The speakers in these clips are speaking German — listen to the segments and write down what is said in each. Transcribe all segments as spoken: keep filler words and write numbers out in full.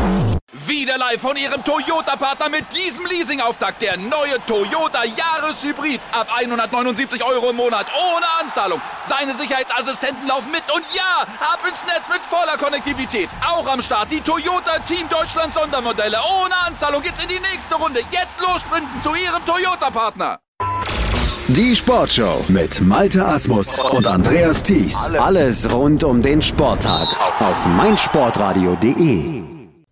Wieder live von Ihrem Toyota-Partner mit diesem Leasing-Auftakt. Der neue Toyota Jahreshybrid. Ab hundertneunundsiebzig Euro im Monat. Ohne Anzahlung. Seine Sicherheitsassistenten laufen mit. Und ja, ab ins Netz mit voller Konnektivität. Auch am Start die Toyota Team Deutschland Sondermodelle. Ohne Anzahlung geht's in die nächste Runde. Jetzt los sprinten zu Ihrem Toyota-Partner. Die Sportshow mit Malte Asmus und Andreas Thies. Alles rund um den Sporttag auf meinsportradio punkt de.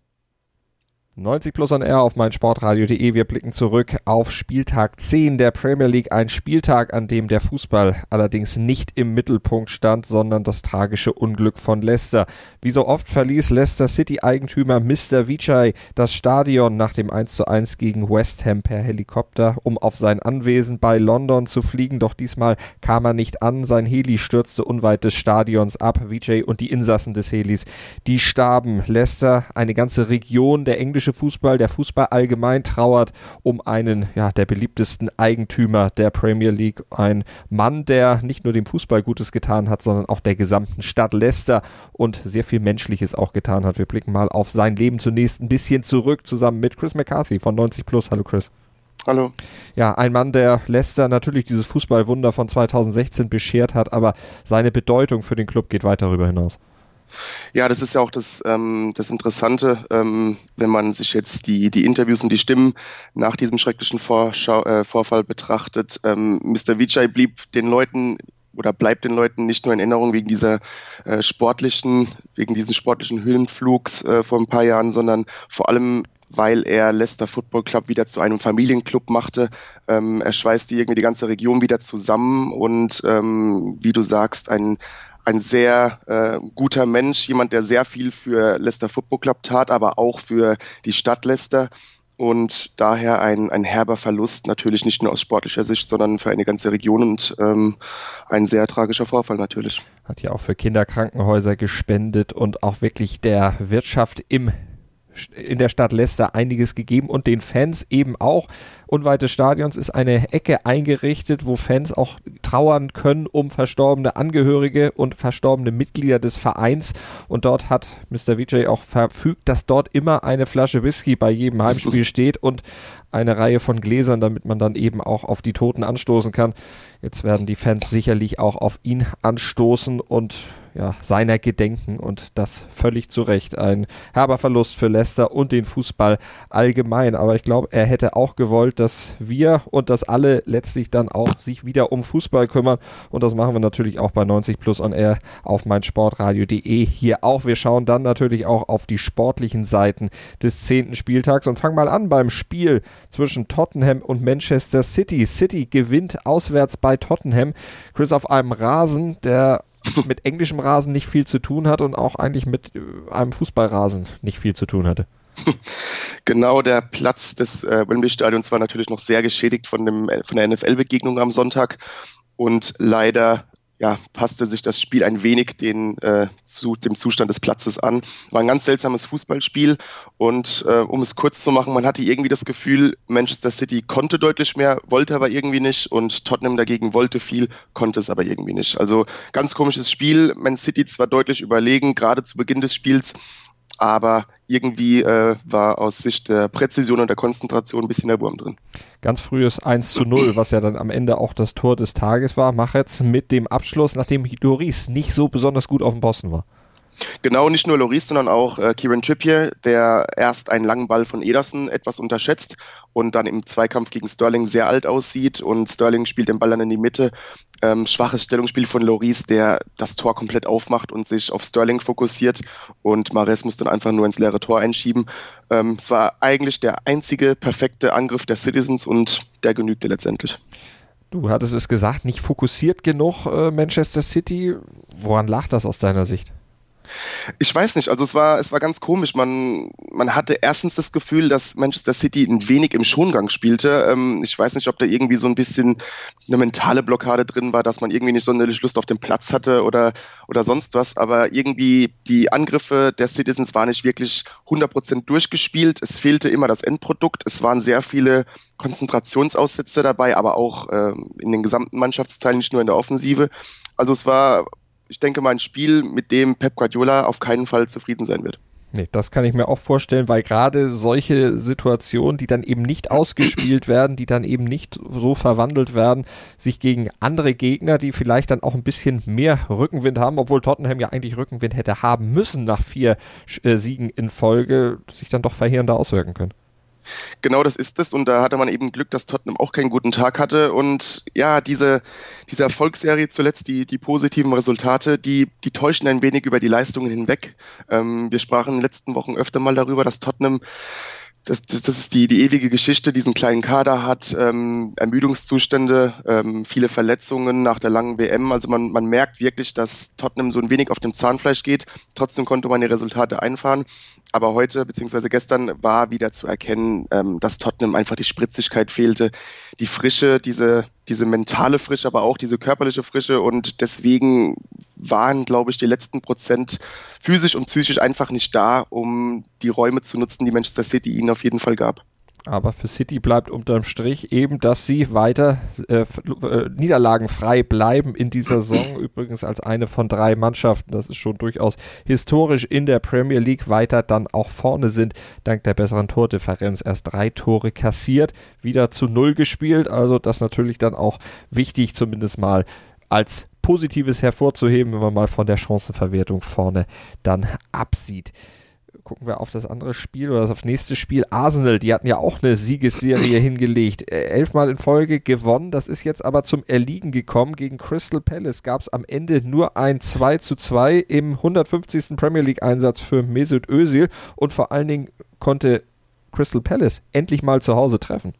neunzig plus on air auf meinsportradio punkt de. Wir blicken zurück auf Spieltag zehn der Premier League. Ein Spieltag, an dem der Fußball allerdings nicht im Mittelpunkt stand, sondern das tragische Unglück von Leicester. Wie so oft verließ Leicester City-Eigentümer Mister Vichai das Stadion nach dem eins zu eins gegen West Ham per Helikopter, um auf sein Anwesen bei London zu fliegen. Doch diesmal kam er nicht an. Sein Heli stürzte unweit des Stadions ab. Vichai und die Insassen des Helis, die starben. Leicester, eine ganze Region, der englische Fußball, der Fußball allgemein trauert um einen ja, der beliebtesten Eigentümer der Premier League. Ein Mann, der nicht nur dem Fußball Gutes getan hat, sondern auch der gesamten Stadt Leicester und sehr viel Menschliches auch getan hat. Wir blicken mal auf sein Leben zunächst ein bisschen zurück, zusammen mit Chris McCarthy von neunzig plus. Hallo Chris. Hallo. Ja, ein Mann, der Leicester natürlich dieses Fußballwunder von zweitausendsechzehn beschert hat, aber seine Bedeutung für den Club geht weit darüber hinaus. Ja, das ist ja auch das, ähm, das Interessante, ähm, wenn man sich jetzt die, die Interviews und die Stimmen nach diesem schrecklichen Vorschau, äh, Vorfall betrachtet. Ähm, Mister Vichai blieb den Leuten oder bleibt den Leuten nicht nur in Erinnerung wegen dieser äh, sportlichen, wegen diesen sportlichen Höhenflugs äh, vor ein paar Jahren, sondern vor allem weil er Leicester Football Club wieder zu einem Familienclub machte. Ähm, er schweißte irgendwie die ganze Region wieder zusammen und ähm, wie du sagst, ein Ein sehr äh, guter Mensch, jemand, der sehr viel für Leicester Football Club tat, aber auch für die Stadt Leicester und daher ein, ein herber Verlust, natürlich nicht nur aus sportlicher Sicht, sondern für eine ganze Region und ähm, ein sehr tragischer Vorfall natürlich. Hat ja auch für Kinderkrankenhäuser gespendet und auch wirklich der Wirtschaft im in der Stadt Leicester einiges gegeben und den Fans eben auch. Unweit des Stadions ist eine Ecke eingerichtet, wo Fans auch trauern können um verstorbene Angehörige und verstorbene Mitglieder des Vereins. Und dort hat Mister Vichai auch verfügt, dass dort immer eine Flasche Whisky bei jedem Heimspiel steht und eine Reihe von Gläsern, damit man dann eben auch auf die Toten anstoßen kann. Jetzt werden die Fans sicherlich auch auf ihn anstoßen und ja, seiner gedenken und das völlig zu Recht. Ein herber Verlust für Leicester und den Fußball allgemein. Aber ich glaube, er hätte auch gewollt, dass wir und dass alle letztlich dann auch sich wieder um Fußball kümmern. Und das machen wir natürlich auch bei neunzig plus on air auf meinsportradio punkt de hier auch. Wir schauen dann natürlich auch auf die sportlichen Seiten des zehnten Spieltags und fangen mal an beim Spiel zwischen Tottenham und Manchester City. City gewinnt auswärts bei Tottenham. Chris, auf einem Rasen, der mit englischem Rasen nicht viel zu tun hat und auch eigentlich mit einem Fußballrasen nicht viel zu tun hatte. Genau, der Platz des äh, Wembley-Stadions war natürlich noch sehr geschädigt von, dem, von der N F L-Begegnung am Sonntag und leider ja, passte sich das Spiel ein wenig den, äh, zu dem Zustand des Platzes an. War ein ganz seltsames Fußballspiel und äh, um es kurz zu machen, man hatte irgendwie das Gefühl, Manchester City konnte deutlich mehr, wollte aber irgendwie nicht und Tottenham dagegen wollte viel, konnte es aber irgendwie nicht. Also ganz komisches Spiel, Man City zwar deutlich überlegen, gerade zu Beginn des Spiels, aber irgendwie äh, war aus Sicht der Präzision und der Konzentration ein bisschen der Wurm drin. Ganz frühes eins zu null, was ja dann am Ende auch das Tor des Tages war. Mach jetzt mit dem Abschluss, nachdem Lloris nicht so besonders gut auf dem Posten war. Genau, nicht nur Lloris, sondern auch äh, Kieran Trippier, der erst einen langen Ball von Ederson etwas unterschätzt und dann im Zweikampf gegen Sterling sehr alt aussieht und Sterling spielt den Ball dann in die Mitte. Ähm, schwaches Stellungsspiel von Lloris, der das Tor komplett aufmacht und sich auf Sterling fokussiert und Mahrez muss dann einfach nur ins leere Tor einschieben. Ähm, es war eigentlich der einzige perfekte Angriff der Citizens und der genügte letztendlich. Du hattest es gesagt, nicht fokussiert genug äh, Manchester City. Woran lag das aus deiner Sicht? Ich weiß nicht, also es war, es war ganz komisch. Man, man hatte erstens das Gefühl, dass Manchester City ein wenig im Schongang spielte. Ähm, ich weiß nicht, ob da irgendwie so ein bisschen eine mentale Blockade drin war, dass man irgendwie nicht sonderlich Lust auf den Platz hatte oder, oder sonst was. Aber irgendwie die Angriffe der Citizens waren nicht wirklich hundert Prozent durchgespielt. Es fehlte immer das Endprodukt. Es waren sehr viele Konzentrationsaussätze dabei, aber auch äh, in den gesamten Mannschaftsteilen, nicht nur in der Offensive. Also es war... Ich denke mal, ein Spiel, mit dem Pep Guardiola auf keinen Fall zufrieden sein wird. Nee, das kann ich mir auch vorstellen, weil gerade solche Situationen, die dann eben nicht ausgespielt werden, die dann eben nicht so verwandelt werden, sich gegen andere Gegner, die vielleicht dann auch ein bisschen mehr Rückenwind haben, obwohl Tottenham ja eigentlich Rückenwind hätte haben müssen nach vier äh, Siegen in Folge, sich dann doch verheerender auswirken können. Genau, das ist es. Und da hatte man eben Glück, dass Tottenham auch keinen guten Tag hatte. Und ja, diese, diese Erfolgsserie zuletzt, die, die positiven Resultate, die, die täuschen ein wenig über die Leistungen hinweg. Ähm, wir sprachen in den letzten Wochen öfter mal darüber, dass Tottenham, das, das, das ist die, die ewige Geschichte, diesen kleinen Kader hat, ähm, Ermüdungszustände, ähm, viele Verletzungen nach der langen W M. Also man, man merkt wirklich, dass Tottenham so ein wenig auf dem Zahnfleisch geht. Trotzdem konnte man die Resultate einfahren. Aber heute bzw. gestern war wieder zu erkennen, ähm, dass Tottenham einfach die Spritzigkeit fehlte, die Frische, diese, diese mentale Frische, aber auch diese körperliche Frische. Und deswegen waren, glaube ich, die letzten Prozent physisch und psychisch einfach nicht da, um die Räume zu nutzen, die Manchester City ihnen auf jeden Fall gab. Aber für City bleibt unterm Strich eben, dass sie weiter äh, äh, niederlagenfrei bleiben in dieser Saison. Übrigens als eine von drei Mannschaften, das ist schon durchaus historisch in der Premier League, weiter dann auch vorne sind, dank der besseren Tordifferenz. Erst drei Tore kassiert, wieder zu null gespielt. Also das natürlich dann auch wichtig, zumindest mal als Positives hervorzuheben, wenn man mal von der Chancenverwertung vorne dann absieht. Gucken wir auf das andere Spiel oder das auf nächste Spiel. Arsenal, die hatten ja auch eine Siegesserie hingelegt. Elfmal in Folge gewonnen. Das ist jetzt aber zum Erliegen gekommen. Gegen Crystal Palace gab es am Ende nur ein zwei zu zwei im hundertfünfzigsten Premier League Einsatz für Mesut Özil. Und vor allen Dingen konnte Crystal Palace endlich mal zu Hause treffen.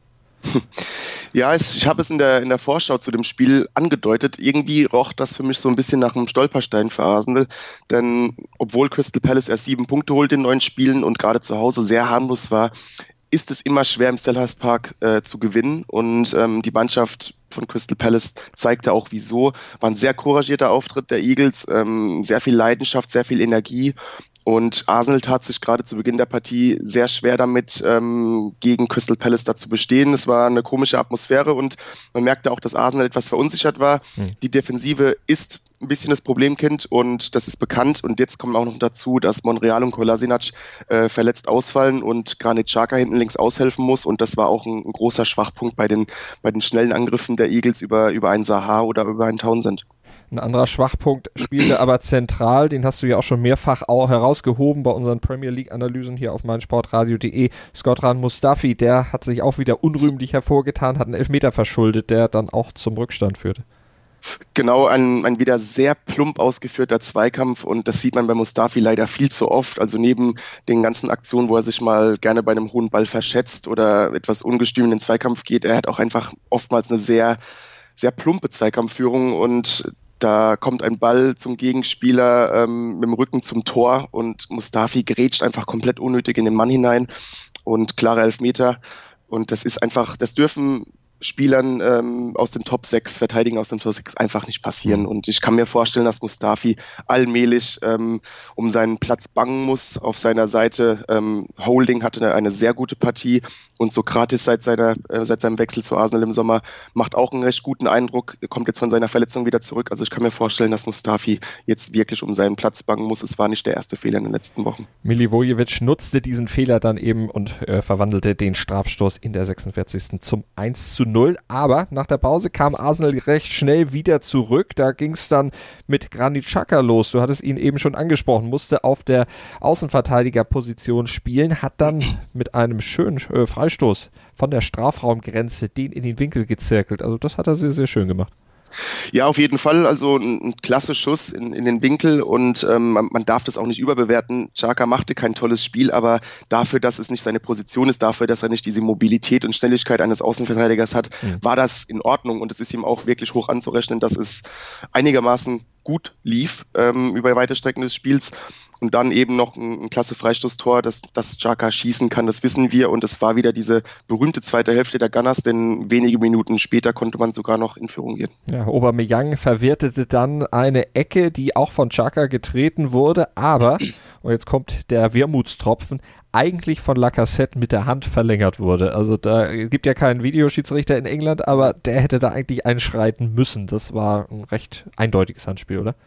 Ja, es, ich habe es in der, in der Vorschau zu dem Spiel angedeutet. Irgendwie roch das für mich so ein bisschen nach einem Stolperstein für Arsenal. Denn obwohl Crystal Palace erst sieben Punkte holt in neun Spielen und gerade zu Hause sehr harmlos war, ist es immer schwer im Selhurst Park äh, zu gewinnen. Und ähm, die Mannschaft von Crystal Palace zeigte auch wieso. War ein sehr couragierter Auftritt der Eagles, ähm, sehr viel Leidenschaft, sehr viel Energie. Und Arsenal tat sich gerade zu Beginn der Partie sehr schwer damit, ähm, gegen Crystal Palace da zu bestehen. Es war eine komische Atmosphäre und man merkte auch, dass Arsenal etwas verunsichert war. Mhm. Die Defensive ist ein bisschen das Problemkind und das ist bekannt. Und jetzt kommt auch noch dazu, dass Monreal und Kolasinac äh, verletzt ausfallen und Granit Xhaka hinten links aushelfen muss. Und das war auch ein, ein großer Schwachpunkt bei den, bei den schnellen Angriffen der Eagles über, über einen Zaha oder über einen Townsend. Ein anderer Schwachpunkt spielte aber zentral, den hast du ja auch schon mehrfach auch herausgehoben bei unseren Premier League-Analysen hier auf meinsportradio punkt de. Shkodran Mustafi, der hat sich auch wieder unrühmlich hervorgetan, hat einen Elfmeter verschuldet, der dann auch zum Rückstand führte. Genau, ein, ein wieder sehr plump ausgeführter Zweikampf und das sieht man bei Mustafi leider viel zu oft. Also neben den ganzen Aktionen, wo er sich mal gerne bei einem hohen Ball verschätzt oder etwas ungestüm in den Zweikampf geht, er hat auch einfach oftmals eine sehr, sehr plumpe Zweikampfführung und da kommt ein Ball zum Gegenspieler ähm, mit dem Rücken zum Tor und Mustafi grätscht einfach komplett unnötig in den Mann hinein und klare Elfmeter. Und das ist einfach, das dürfen Spielern ähm, aus den Top sechs, Verteidigern aus den Top sechs einfach nicht passieren. Und ich kann mir vorstellen, dass Mustafi allmählich ähm, um seinen Platz bangen muss. Auf seiner Seite ähm, Holding hatte eine, eine sehr gute Partie und Sokratis seit, seiner, äh, seit seinem Wechsel zu Arsenal im Sommer macht auch einen recht guten Eindruck, kommt jetzt von seiner Verletzung wieder zurück. Also ich kann mir vorstellen, dass Mustafi jetzt wirklich um seinen Platz bangen muss. Es war nicht der erste Fehler in den letzten Wochen. Milivojevic nutzte diesen Fehler dann eben und äh, verwandelte den Strafstoß in der sechsundvierzigsten zum eins zu null. Aber nach der Pause kam Arsenal recht schnell wieder zurück. Da ging es dann mit Granit Xhaka los. Du hattest ihn eben schon angesprochen, musste auf der Außenverteidigerposition spielen, hat dann mit einem schönen äh, Freistoß von der Strafraumgrenze den in den Winkel gezirkelt. Also das hat er sehr, sehr schön gemacht. Ja, auf jeden Fall. Also ein, ein klasse Schuss in, in den Winkel und ähm, man, man darf das auch nicht überbewerten. Xhaka machte kein tolles Spiel, aber dafür, dass es nicht seine Position ist, dafür, dass er nicht diese Mobilität und Schnelligkeit eines Außenverteidigers hat, mhm. war das in Ordnung und es ist ihm auch wirklich hoch anzurechnen, dass es einigermaßen gut lief ähm, über weite Strecken des Spiels. Und dann eben noch ein, ein klasse Freistoßtor, das, das Xhaka schießen kann, das wissen wir. Und es war wieder diese berühmte zweite Hälfte der Gunners, denn wenige Minuten später konnte man sogar noch in Führung gehen. Ja, Aubameyang verwertete dann eine Ecke, die auch von Xhaka getreten wurde, aber, und jetzt kommt der Wermutstropfen, eigentlich von Lacazette mit der Hand verlängert wurde. Also da gibt ja keinen Videoschiedsrichter in England, aber der hätte da eigentlich einschreiten müssen. Das war ein recht eindeutiges Handspiel, oder?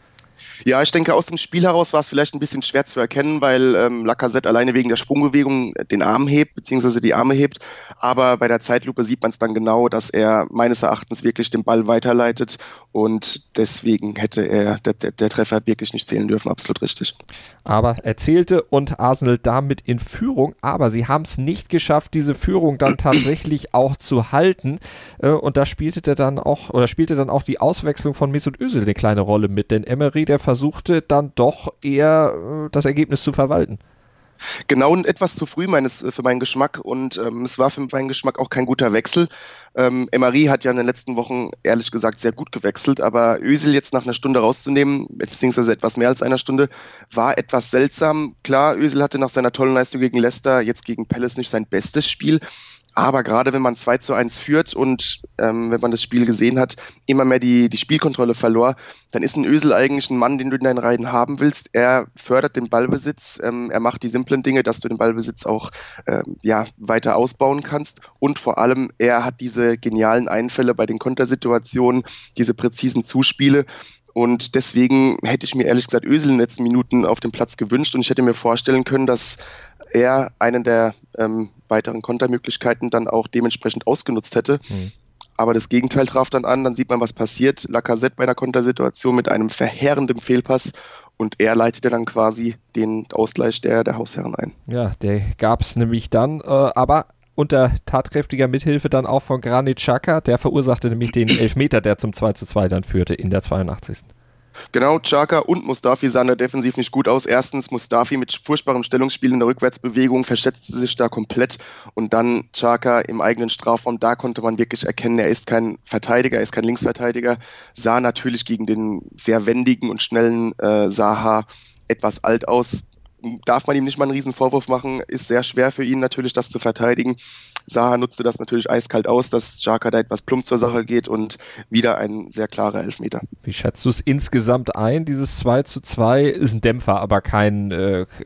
Ja, ich denke, aus dem Spiel heraus war es vielleicht ein bisschen schwer zu erkennen, weil ähm, Lacazette alleine wegen der Sprungbewegung den Arm hebt, beziehungsweise die Arme hebt. Aber bei der Zeitlupe sieht man es dann genau, dass er meines Erachtens wirklich den Ball weiterleitet. Und deswegen hätte er der, der, der Treffer wirklich nicht zählen dürfen. Absolut richtig. Aber er zählte und Arsenal damit in Führung. Aber sie haben es nicht geschafft, diese Führung dann tatsächlich auch zu halten. Und da spielte dann auch, oder spielte dann auch die Auswechslung von Mesut Özil eine kleine Rolle mit. Denn Emery, der versuchte dann doch eher das Ergebnis zu verwalten. Genau, und etwas zu früh meines, für meinen Geschmack, und ähm, es war für meinen Geschmack auch kein guter Wechsel. Ähm, Emery hat ja in den letzten Wochen ehrlich gesagt sehr gut gewechselt, aber Özil jetzt nach einer Stunde rauszunehmen, beziehungsweise etwas mehr als einer Stunde, war etwas seltsam. Klar, Özil hatte nach seiner tollen Leistung gegen Leicester jetzt gegen Palace nicht sein bestes Spiel. Aber gerade wenn man zwei zu eins führt und ähm, wenn man das Spiel gesehen hat, immer mehr die, die Spielkontrolle verlor, dann ist ein Özil eigentlich ein Mann, den du in deinen Reihen haben willst. Er fördert den Ballbesitz, ähm, er macht die simplen Dinge, dass du den Ballbesitz auch ähm, ja, weiter ausbauen kannst. Und vor allem, er hat diese genialen Einfälle bei den Kontersituationen, diese präzisen Zuspiele. Und deswegen hätte ich mir ehrlich gesagt Özil in den letzten Minuten auf dem Platz gewünscht und ich hätte mir vorstellen können, dass er einen der ähm, weiteren Kontermöglichkeiten dann auch dementsprechend ausgenutzt hätte. Mhm. Aber das Gegenteil traf dann an, dann sieht man, was passiert. Lacazette bei einer Kontersituation mit einem verheerenden Fehlpass und er leitete dann quasi den Ausgleich der, der Hausherren ein. Ja, der gab es nämlich dann, äh, aber unter tatkräftiger Mithilfe dann auch von Granit Xhaka, der verursachte nämlich den Elfmeter, der zum zwei zu zwei dann führte in der zweiundachtzigsten Genau, Xhaka und Mustafi sahen da defensiv nicht gut aus. Erstens Mustafi mit furchtbarem Stellungsspiel in der Rückwärtsbewegung, verschätzte sich da komplett und dann Xhaka im eigenen Strafraum, da konnte man wirklich erkennen, er ist kein Verteidiger, er ist kein Linksverteidiger, sah natürlich gegen den sehr wendigen und schnellen äh, Zaha etwas alt aus. Darf man ihm nicht mal einen riesen Vorwurf machen, ist sehr schwer für ihn natürlich, das zu verteidigen. Zaha nutzte das natürlich eiskalt aus, dass Xhaka da etwas plump zur Sache geht und wieder ein sehr klarer Elfmeter. Wie schätzt du es insgesamt ein? Dieses zwei zu zwei ist ein Dämpfer, aber kein, äh, ja,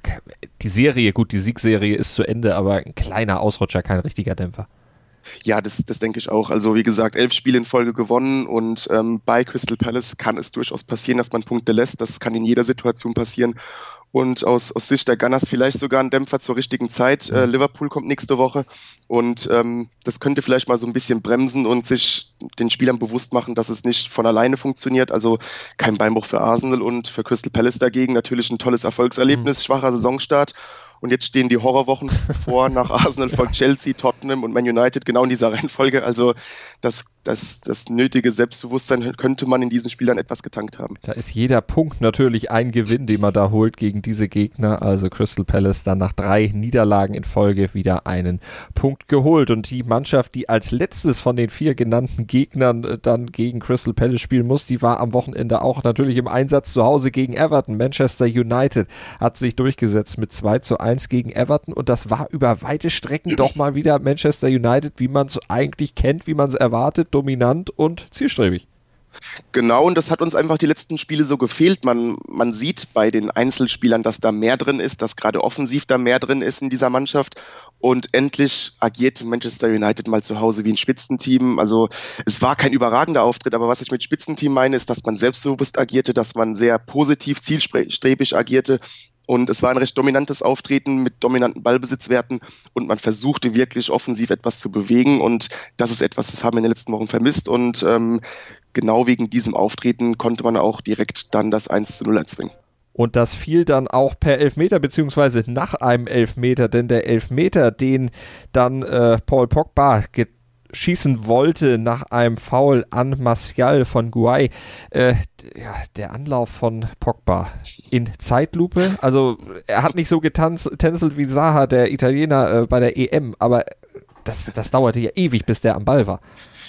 die Serie, gut, die Siegserie ist zu Ende, aber ein kleiner Ausrutscher, kein richtiger Dämpfer. Ja, das, das denke ich auch. Also wie gesagt, elf Spiele in Folge gewonnen und ähm, bei Crystal Palace kann es durchaus passieren, dass man Punkte lässt. Das kann in jeder Situation passieren. Und aus, aus Sicht der Gunners vielleicht sogar ein Dämpfer zur richtigen Zeit. Äh, Liverpool kommt nächste Woche und ähm, das könnte vielleicht mal so ein bisschen bremsen und sich den Spielern bewusst machen, dass es nicht von alleine funktioniert. Also kein Beinbruch für Arsenal und für Crystal Palace dagegen. Natürlich ein tolles Erfolgserlebnis, mhm. schwacher Saisonstart. Und jetzt stehen die Horrorwochen vor, nach Arsenal folgt Chelsea, Tottenham und Man United, genau in dieser Reihenfolge. Also das, das, das nötige Selbstbewusstsein könnte man in diesem Spiel dann etwas getankt haben. Da ist jeder Punkt natürlich ein Gewinn, den man da holt gegen diese Gegner. Also Crystal Palace dann nach drei Niederlagen in Folge wieder einen Punkt geholt. Und die Mannschaft, die als letztes von den vier genannten Gegnern dann gegen Crystal Palace spielen muss, die war am Wochenende auch natürlich im Einsatz zu Hause gegen Everton. Manchester United hat sich durchgesetzt mit zwei zu eins gegen Everton und das war über weite Strecken doch mal wieder Manchester United, wie man es eigentlich kennt, wie man es erwartet, dominant und zielstrebig. Genau, und das hat uns einfach die letzten Spiele so gefehlt. Man, man sieht bei den Einzelspielern, dass da mehr drin ist, dass gerade offensiv da mehr drin ist in dieser Mannschaft. Und endlich agiert Manchester United mal zu Hause wie ein Spitzenteam. Also es war kein überragender Auftritt, aber was ich mit Spitzenteam meine, ist, dass man selbstbewusst agierte, dass man sehr positiv, zielstrebig agierte. Und es war ein recht dominantes Auftreten mit dominanten Ballbesitzwerten und man versuchte wirklich offensiv etwas zu bewegen und das ist etwas, das haben wir in den letzten Wochen vermisst und ähm, genau wegen diesem Auftreten konnte man auch direkt dann das eins zu null erzwingen. Und das fiel dann auch per Elfmeter, beziehungsweise nach einem Elfmeter, denn der Elfmeter, den dann äh, Paul Pogba get- schießen wollte nach einem Foul an Martial von Guay. Äh, ja, der Anlauf von Pogba in Zeitlupe. Also er hat nicht so getänzelt wie Zaha, der Italiener, äh, bei der E M, aber das, das dauerte ja ewig, bis der am Ball war.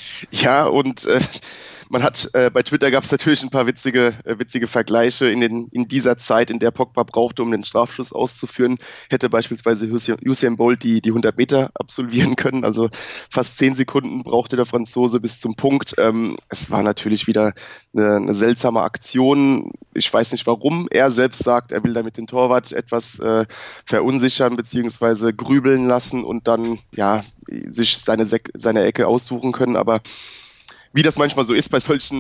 Ja, und äh, man hat, äh, bei Twitter gab es natürlich ein paar witzige, äh, witzige Vergleiche. In, den, in dieser Zeit, in der Pogba brauchte, um den Strafschuss auszuführen, hätte beispielsweise Usain Bolt die, die hundert Meter absolvieren können. Also fast zehn Sekunden brauchte der Franzose bis zum Punkt. Ähm, es war natürlich wieder eine, eine seltsame Aktion. Ich weiß nicht, warum. Er selbst sagt, er will damit den Torwart etwas äh, verunsichern bzw. grübeln lassen und dann ja sich seine, Sek- seine Ecke aussuchen können. Aber wie das manchmal so ist bei solchen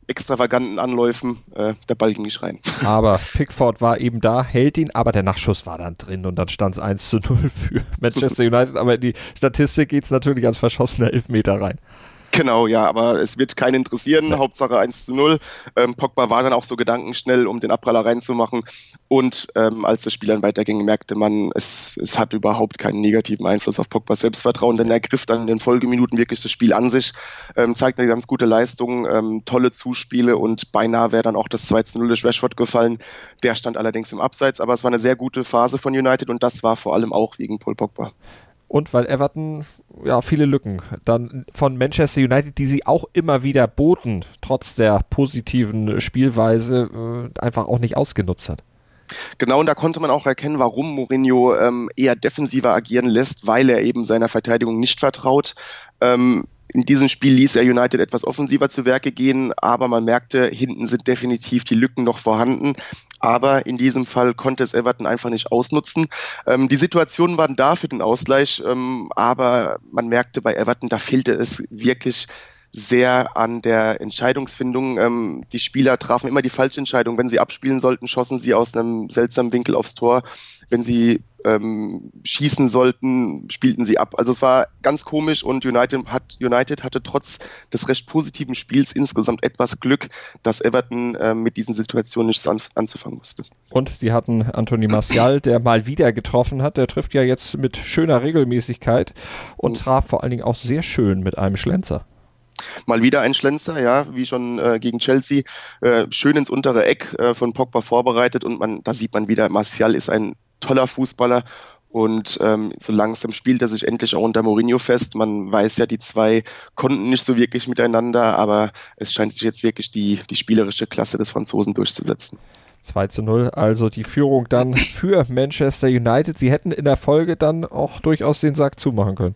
extravaganten Anläufen, äh, der Ball ging nicht rein. Aber Pickford war eben da, hält ihn, aber der Nachschuss war dann drin und dann stand es eins zu null für Manchester United, aber in die Statistik geht es natürlich als verschossener Elfmeter rein. Genau, ja, aber es wird keinen interessieren, ja. Hauptsache eins zu null. Ähm, Pogba war dann auch so gedankenschnell, um den Abpraller reinzumachen und ähm, als das Spiel dann weiterging, merkte man, es, es hat überhaupt keinen negativen Einfluss auf Pogbas Selbstvertrauen, denn er griff dann in den Folgeminuten wirklich das Spiel an sich, ähm, zeigte eine ganz gute Leistung, ähm, tolle Zuspiele und beinahe wäre dann auch das zwei zu null durch Rashford gefallen. Der stand allerdings im Abseits, aber es war eine sehr gute Phase von United und das war vor allem auch wegen Paul Pogba. Und weil Everton ja viele Lücken dann von Manchester United, die sie auch immer wieder boten, trotz der positiven Spielweise, äh, einfach auch nicht ausgenutzt hat. Genau, und da konnte man auch erkennen, warum Mourinho ähm, eher defensiver agieren lässt, weil er eben seiner Verteidigung nicht vertraut. Ähm, In diesem Spiel ließ er United etwas offensiver zu Werke gehen, aber man merkte, hinten sind definitiv die Lücken noch vorhanden. Aber in diesem Fall konnte es Everton einfach nicht ausnutzen. Ähm, die Situationen waren da für den Ausgleich, ähm, aber man merkte bei Everton, da fehlte es wirklich sehr an der Entscheidungsfindung. Ähm, die Spieler trafen immer die falsche Entscheidung. Wenn sie abspielen sollten, schossen sie aus einem seltsamen Winkel aufs Tor. Wenn sie ähm, schießen sollten, spielten sie ab. Also es war ganz komisch und United, hat, United hatte trotz des recht positiven Spiels insgesamt etwas Glück, dass Everton äh, mit diesen Situationen nichts an, anzufangen wusste. Und sie hatten Anthony Martial, der mal wieder getroffen hat. Der trifft ja jetzt mit schöner Regelmäßigkeit und mhm. traf vor allen Dingen auch sehr schön mit einem Schlenzer. Mal wieder ein Schlenzer, ja, wie schon äh, gegen Chelsea, äh, schön ins untere Eck äh, von Pogba vorbereitet und man, da sieht man wieder, Martial ist ein toller Fußballer und ähm, so langsam spielt er sich endlich auch unter Mourinho fest. Man weiß ja, die zwei konnten nicht so wirklich miteinander, aber es scheint sich jetzt wirklich die, die spielerische Klasse des Franzosen durchzusetzen. zwei zu null, also die Führung dann für Manchester United. Sie hätten in der Folge dann auch durchaus den Sack zumachen können.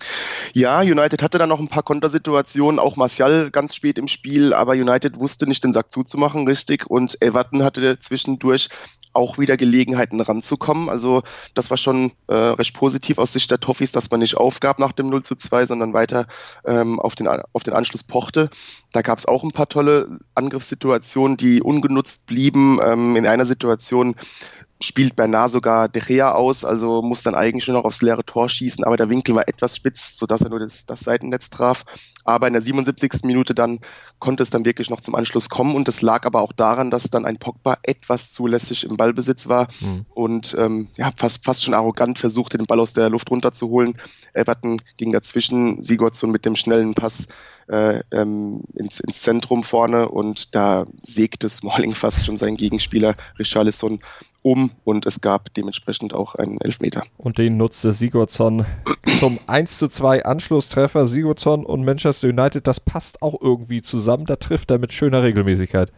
Ja, United hatte dann noch ein paar Kontersituationen, auch Martial ganz spät im Spiel, aber United wusste nicht, den Sack zuzumachen, richtig, und Everton hatte zwischendurch auch wieder Gelegenheiten ranzukommen, also das war schon äh, recht positiv aus Sicht der Toffees, dass man nicht aufgab nach dem null zu zwei, sondern weiter ähm, auf den, auf den Anschluss pochte. Da gab es auch ein paar tolle Angriffssituationen, die ungenutzt blieben. Ähm, in einer Situation spielt Bernard sogar De Gea aus, also muss dann eigentlich nur noch aufs leere Tor schießen, aber der Winkel war etwas spitz, sodass er nur das, das Seitennetz traf. Aber in der siebenundsiebzigsten Minute dann konnte es dann wirklich noch zum Anschluss kommen und es lag aber auch daran, dass dann ein Pogba etwas zulässig im Ballbesitz war mhm. und ähm, ja, fast, fast schon arrogant versuchte, den Ball aus der Luft runterzuholen. Everton ging dazwischen, Sigurdsson mit dem schnellen Pass äh, ähm, ins, ins Zentrum vorne und da sägte Smalling fast schon seinen Gegenspieler Richarlison um und es gab dementsprechend auch einen Elfmeter. Und den nutzte Sigurdsson zum eins zu zwei Anschlusstreffer. Sigurdsson und Manchester United, das passt auch irgendwie zusammen, da trifft er mit schöner Regelmäßigkeit.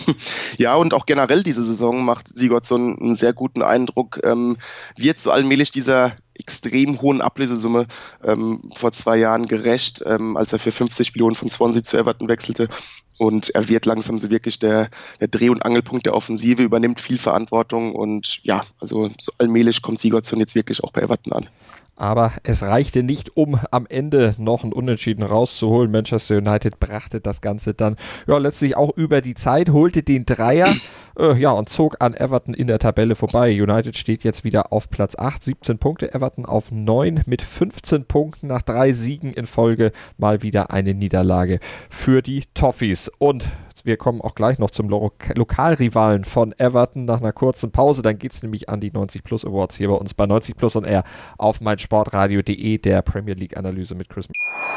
Ja, und auch generell diese Saison macht Sigurdsson einen sehr guten Eindruck, ähm, wird so allmählich dieser extrem hohen Ablösesumme ähm, vor zwei Jahren gerecht, ähm, als er für fünfzig Millionen von Swansea zu Everton wechselte. Und er wird langsam so wirklich der, der Dreh- und Angelpunkt der Offensive, übernimmt viel Verantwortung und ja, also so allmählich kommt Sigurdsson jetzt wirklich auch bei Everton an. Aber es reichte nicht, um am Ende noch ein Unentschieden rauszuholen. Manchester United brachte das Ganze dann ja letztlich auch über die Zeit, holte den Dreier äh, ja, und zog an Everton in der Tabelle vorbei. United steht jetzt wieder auf Platz acht, siebzehn Punkte, Everton auf neun mit fünfzehn Punkten nach drei Siegen in Folge. Mal wieder eine Niederlage für die Toffees. Und wir kommen auch gleich noch zum Lo- Lokalrivalen von Everton nach einer kurzen Pause. Dann geht es nämlich an die neunzig Plus Awards hier bei uns bei neunzig Plus on Air auf meinsportradio punkt de, der Premier League Analyse mit Chris.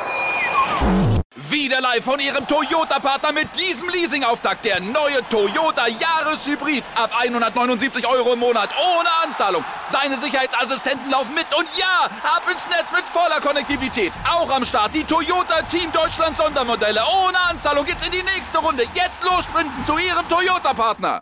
Wieder live von Ihrem Toyota-Partner mit diesem Leasing-Auftakt. Der neue Toyota Jahreshybrid. Ab hundertneunundsiebzig Euro im Monat. Ohne Anzahlung. Seine Sicherheitsassistenten laufen mit. Und ja, ab ins Netz mit voller Konnektivität. Auch am Start die Toyota Team Deutschland Sondermodelle. Ohne Anzahlung geht's in die nächste Runde. Jetzt los sprinten zu Ihrem Toyota-Partner.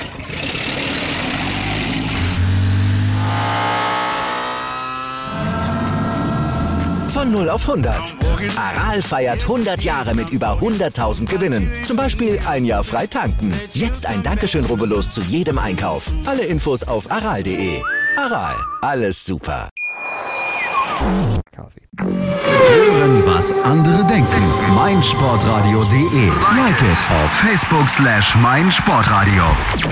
Von null auf hundert. Aral feiert hundert Jahre mit über hunderttausend Gewinnen. Zum Beispiel ein Jahr frei tanken. Jetzt ein Dankeschön, rubbellos zu jedem Einkauf. Alle Infos auf aral punkt de. Aral, alles super. Hören, was was andere denken. meinsportradio punkt de. Like it auf Facebook slash meinsportradio.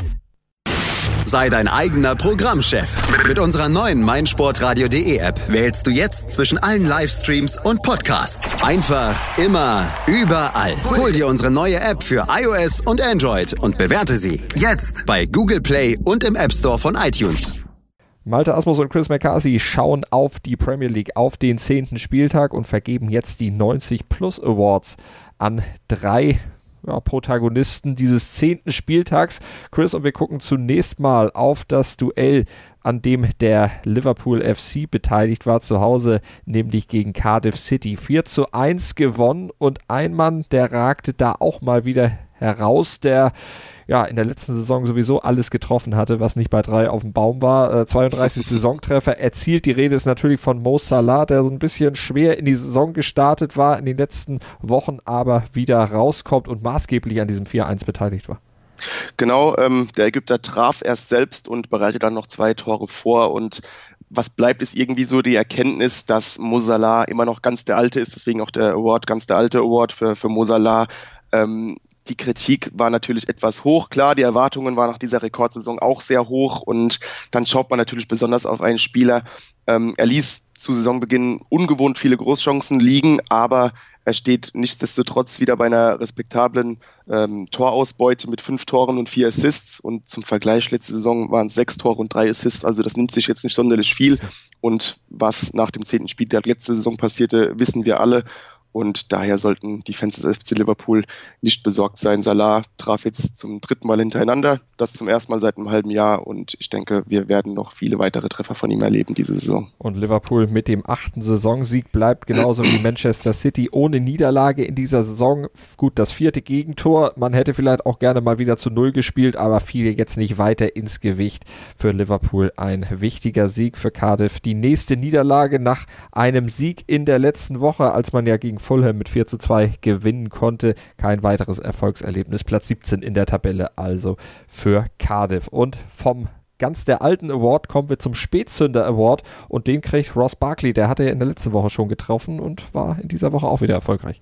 Sei dein eigener Programmchef. Mit unserer neuen meinsportradio punkt de App wählst du jetzt zwischen allen Livestreams und Podcasts. Einfach, immer, überall. Hol dir unsere neue App für iOS und Android und bewerte sie jetzt bei Google Play und im App Store von iTunes. Malte Asmus und Chris McCarthy schauen auf die Premier League, auf den zehnten Spieltag und vergeben jetzt die neunzig Plus Awards an drei Ja, Protagonisten dieses zehnten Spieltags. Chris, und wir gucken zunächst mal auf das Duell, an dem der Liverpool F C beteiligt war zu Hause, nämlich gegen Cardiff City. vier zu eins gewonnen und ein Mann, der ragte da auch mal wieder heraus, der ja in der letzten Saison sowieso alles getroffen hatte, was nicht bei drei auf dem Baum war. Äh, zweiunddreißig Saisontreffer erzielt. Die Rede ist natürlich von Mo Salah, der so ein bisschen schwer in die Saison gestartet war in den letzten Wochen, aber wieder rauskommt und maßgeblich an diesem vier eins beteiligt war. Genau, ähm, der Ägypter traf erst selbst und bereitet dann noch zwei Tore vor, und was bleibt, ist irgendwie so die Erkenntnis, dass Mo Salah immer noch ganz der Alte ist, deswegen auch der Award, ganz der Alte Award für, für Mo Salah. Ähm, Die Kritik war natürlich etwas hoch, klar, die Erwartungen waren nach dieser Rekordsaison auch sehr hoch, und dann schaut man natürlich besonders auf einen Spieler. Ähm, er ließ zu Saisonbeginn ungewohnt viele Großchancen liegen, aber er steht nichtsdestotrotz wieder bei einer respektablen ähm, Torausbeute mit fünf Toren und vier Assists, und zum Vergleich letzte Saison waren es sechs Tore und drei Assists, also das nimmt sich jetzt nicht sonderlich viel, und was nach dem zehnten Spieltag letzte Saison passierte, wissen wir alle. Und daher sollten die Fans des F C Liverpool nicht besorgt sein. Salah traf jetzt zum dritten Mal hintereinander, das zum ersten Mal seit einem halben Jahr. Und ich denke, wir werden noch viele weitere Treffer von ihm erleben diese Saison. Und Liverpool mit dem achten Saisonsieg bleibt genauso wie Manchester City ohne Niederlage in dieser Saison. Gut, das vierte Gegentor. Man hätte vielleicht auch gerne mal wieder zu Null gespielt, aber fiel jetzt nicht weiter ins Gewicht. Für Liverpool ein wichtiger Sieg, für Cardiff die nächste Niederlage nach einem Sieg in der letzten Woche, als man ja gegen Fulham mit vier zu zwei gewinnen konnte. Kein weiteres Erfolgserlebnis. Platz siebzehn in der Tabelle also für Cardiff. Und vom ganz der alten Award kommen wir zum Spätzünder Award, und den kriegt Ross Barkley. Der hatte ja in der letzten Woche schon getroffen und war in dieser Woche auch wieder erfolgreich.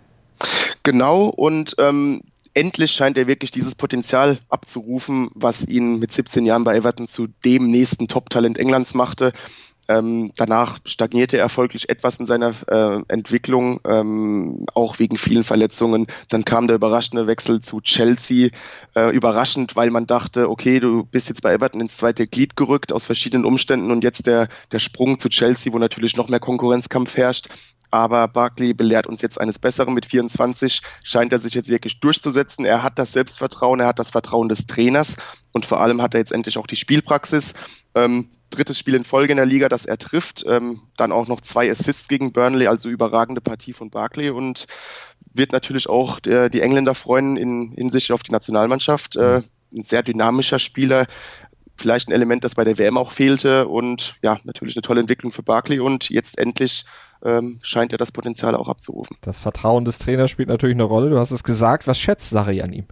Genau, und ähm, endlich scheint er wirklich dieses Potenzial abzurufen, was ihn mit siebzehn Jahren bei Everton zu dem nächsten Top-Talent Englands machte. Ähm, danach stagnierte er folglich etwas in seiner äh, Entwicklung, ähm, auch wegen vielen Verletzungen. Dann kam der überraschende Wechsel zu Chelsea, äh, überraschend, weil man dachte, okay, du bist jetzt bei Everton ins zweite Glied gerückt aus verschiedenen Umständen, und jetzt der, der Sprung zu Chelsea, wo natürlich noch mehr Konkurrenzkampf herrscht. Aber Barkley belehrt uns jetzt eines Besseren. Mit vierundzwanzig scheint er sich jetzt wirklich durchzusetzen. Er hat das Selbstvertrauen, er hat das Vertrauen des Trainers, und vor allem hat er jetzt endlich auch die Spielpraxis. Ähm, drittes Spiel in Folge in der Liga, das er trifft. Ähm, dann auch noch zwei Assists gegen Burnley, also überragende Partie von Barkley, und wird natürlich auch der, die Engländer freuen in Hinsicht auf die Nationalmannschaft. Äh, ein sehr dynamischer Spieler. Vielleicht ein Element, das bei der W M auch fehlte, und ja, natürlich eine tolle Entwicklung für Barkley, und jetzt endlich ähm, scheint er das Potenzial auch abzurufen. Das Vertrauen des Trainers spielt natürlich eine Rolle, du hast es gesagt. Was schätzt Sarri an ihm?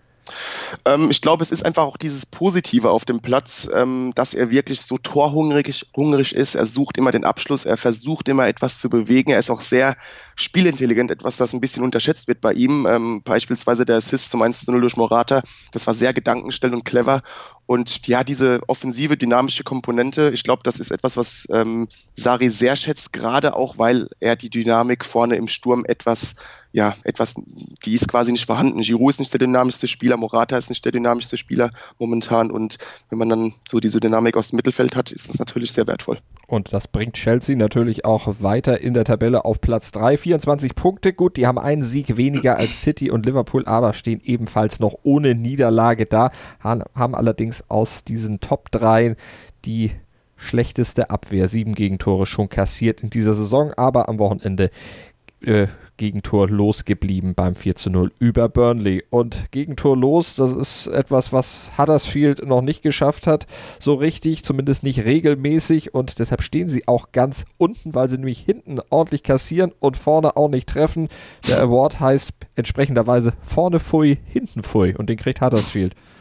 Ähm, ich glaube, es ist einfach auch dieses Positive auf dem Platz, ähm, dass er wirklich so torhungrig hungrig ist. Er sucht immer den Abschluss, er versucht immer etwas zu bewegen. Er ist auch sehr spielintelligent, etwas, das ein bisschen unterschätzt wird bei ihm. Ähm, beispielsweise der Assist zum eins zu null durch Morata, das war sehr gedankenstellend und clever. Und ja, diese offensive, dynamische Komponente, ich glaube, das ist etwas, was ähm, Sarri sehr schätzt, gerade auch, weil er die Dynamik vorne im Sturm etwas, ja, etwas, die ist quasi nicht vorhanden. Giroud ist nicht der dynamischste Spieler, Morata ist nicht der dynamischste Spieler momentan, und wenn man dann so diese Dynamik aus dem Mittelfeld hat, ist das natürlich sehr wertvoll. Und das bringt Chelsea natürlich auch weiter in der Tabelle auf Platz drei. vierundzwanzig Punkte, gut, die haben einen Sieg weniger als City und Liverpool, aber stehen ebenfalls noch ohne Niederlage da, haben allerdings aus diesen Top drei die schlechteste Abwehr, sieben Gegentore schon kassiert in dieser Saison, aber am Wochenende äh, Gegentor losgeblieben beim vier zu null über Burnley. Und Gegentor los, das ist etwas, was Huddersfield noch nicht geschafft hat, so richtig, zumindest nicht regelmäßig, und deshalb stehen sie auch ganz unten, weil sie nämlich hinten ordentlich kassieren und vorne auch nicht treffen. Der Award heißt entsprechenderweise vorne Pfui, hinten Pfui, und den kriegt Huddersfield.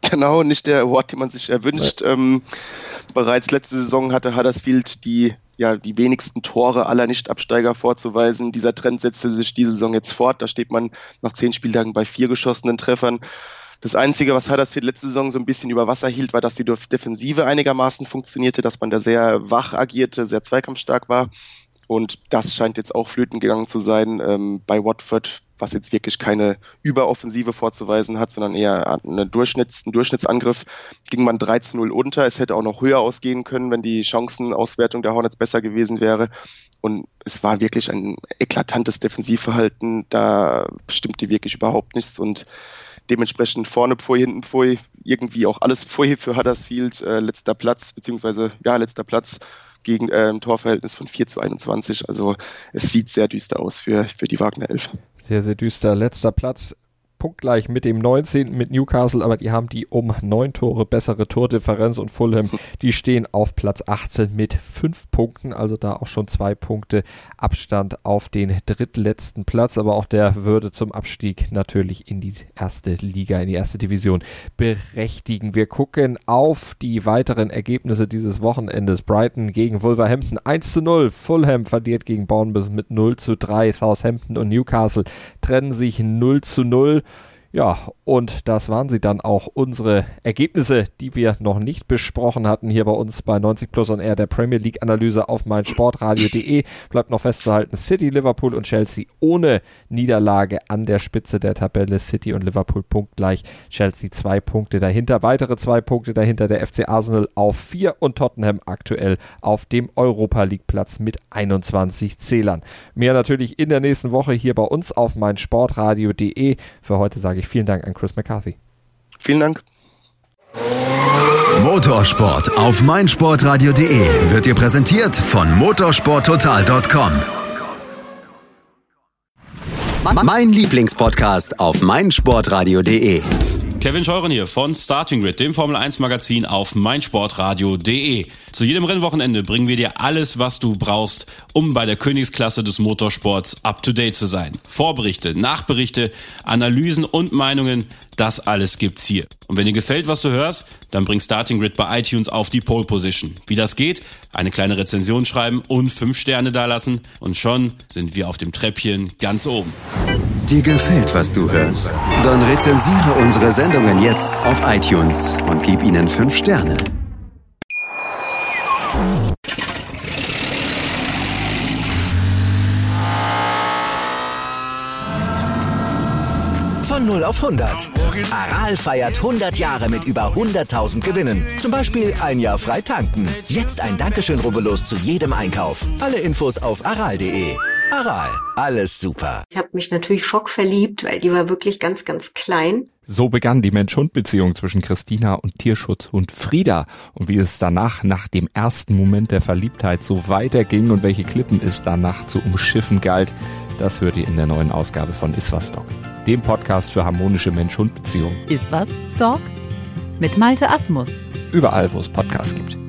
Genau, nicht der Award, den man sich erwünscht. Ähm, bereits letzte Saison hatte Huddersfield die, ja, die wenigsten Tore aller Nicht-Absteiger vorzuweisen. Dieser Trend setzte sich diese Saison jetzt fort. Da steht man nach zehn Spieltagen bei vier geschossenen Treffern. Das Einzige, was Huddersfield letzte Saison so ein bisschen über Wasser hielt, war, dass die Defensive einigermaßen funktionierte, dass man da sehr wach agierte, sehr zweikampfstark war. Und das scheint jetzt auch flöten gegangen zu sein ähm, bei Watford, was jetzt wirklich keine Überoffensive vorzuweisen hat, sondern eher eine Durchschnitts-, einen Durchschnittsangriff, ging man drei zu null unter. Es hätte auch noch höher ausgehen können, wenn die Chancenauswertung der Hornets besser gewesen wäre. Und es war wirklich ein eklatantes Defensivverhalten. Da stimmte wirklich überhaupt nichts. Und dementsprechend vorne Pfui, hinten Pfui, irgendwie auch alles Pfui für Huddersfield. Äh, letzter Platz, beziehungsweise, ja, letzter Platz gegen äh, ein Torverhältnis von vier zu einundzwanzig. Also es sieht sehr düster aus für, für die Wagner Elf. Sehr, sehr düster. Letzter Platz. Punktgleich mit dem neunzehnten mit Newcastle, aber die haben die um neun Tore bessere Tordifferenz und Fulham, die stehen auf Platz achtzehn mit fünf Punkten, also da auch schon zwei Punkte Abstand auf den drittletzten Platz, aber auch der würde zum Abstieg natürlich in die erste Liga, in die erste Division berechtigen. Wir gucken auf die weiteren Ergebnisse dieses Wochenendes. Brighton gegen Wolverhampton eins zu null, Fulham verliert gegen Bournemouth mit null zu drei, Southampton und Newcastle trennen sich null zu null. Ja, und das waren sie dann auch, unsere Ergebnisse, die wir noch nicht besprochen hatten, hier bei uns bei neunzig Plus on Air, der Premier League Analyse auf meinsportradio punkt de. Bleibt noch festzuhalten, City, Liverpool und Chelsea ohne Niederlage an der Spitze der Tabelle. City und Liverpool punktgleich, Chelsea zwei Punkte dahinter, weitere zwei Punkte dahinter, der F C Arsenal auf vier und Tottenham aktuell auf dem Europa League Platz mit einundzwanzig Zählern. Mehr natürlich in der nächsten Woche hier bei uns auf meinsportradio punkt de. Für heute sage ich vielen Dank an Chris McCarthy. Vielen Dank. Motorsport auf meinsportradio punkt de wird dir präsentiert von motorsporttotal punkt com. Mein Lieblingspodcast auf meinsportradio punkt de. Kevin Scheuren hier von Starting Grid, dem Formel eins Magazin auf meinsportradio punkt de. Zu jedem Rennwochenende bringen wir dir alles, was du brauchst, um bei der Königsklasse des Motorsports up to date zu sein. Vorberichte, Nachberichte, Analysen und Meinungen, das alles gibt's hier. Und wenn dir gefällt, was du hörst, dann bring Starting Grid bei iTunes auf die Pole Position. Wie das geht? Eine kleine Rezension schreiben und fünf Sterne dalassen und schon sind wir auf dem Treppchen ganz oben. Dir gefällt, was du hörst? Dann rezensiere unsere Sendungen jetzt auf iTunes und gib ihnen fünf Sterne. Von null auf hundert. Aral feiert hundert Jahre mit über hunderttausend Gewinnen. Zum Beispiel ein Jahr frei tanken. Jetzt ein Dankeschön, rubbellos zu jedem Einkauf. Alle Infos auf aral punkt de. Aral, alles super. Ich habe mich natürlich schockverliebt, weil die war wirklich ganz, ganz klein. So begann die Mensch-Hund-Beziehung zwischen Christina und Tierschutzhund Frieda. Und wie es danach, nach dem ersten Moment der Verliebtheit, so weiterging und welche Klippen es danach zu umschiffen galt, das hört ihr in der neuen Ausgabe von Iswas Dog, dem Podcast für harmonische Mensch-Hund-Beziehungen. Iswas Dog? Mit Malte Asmus. Überall, wo es Podcasts gibt.